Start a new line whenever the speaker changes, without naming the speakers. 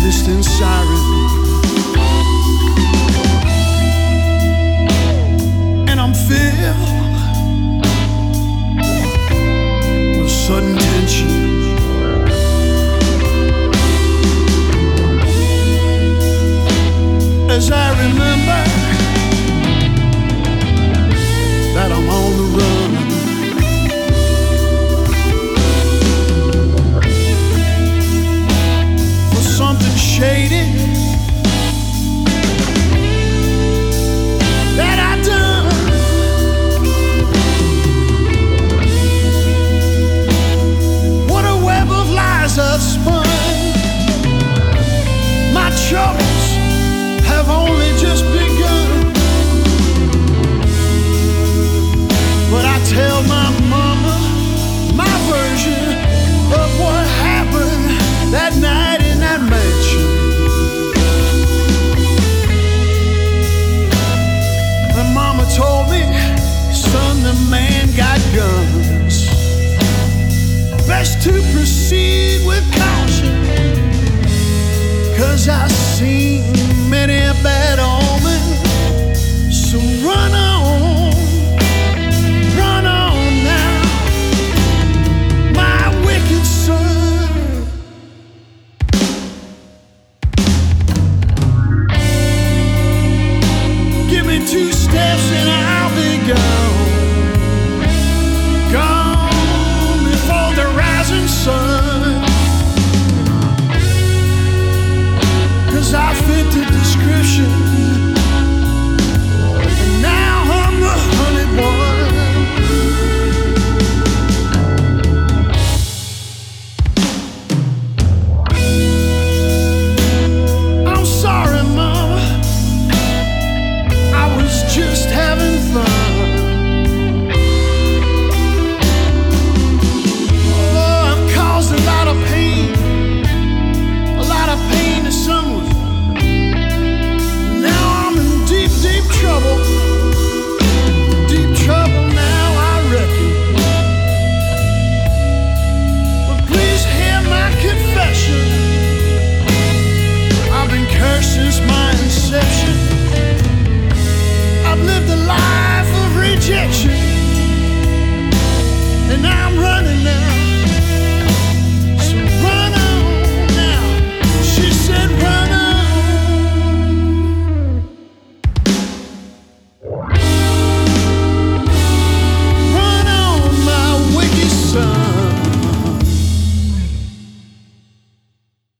distant siren, and I'm filled with sudden tension. As I remember that I'm on the run, for something shady that I done. What a web of lies I've spun. My troubles have only just begun. But I tell my mama my version of what happened that night in that mansion. And mama told me, son, the man got guns. Best to proceed with caution, 'cause I've seen many a bad omen. So run on now, my wicked son. Give me 2 steps and I'll be gone, gone before the rising sun. 'Cause I fit the description, and now I'm the hunted one. I'm sorry, Mama, I was just having fun. Oh, I've caused a lot of pain to someone. Now I'm in deep, deep trouble. Deep trouble now, I reckon. But please hear my confession. I've been cursed since my inception. I've lived a life of rejection.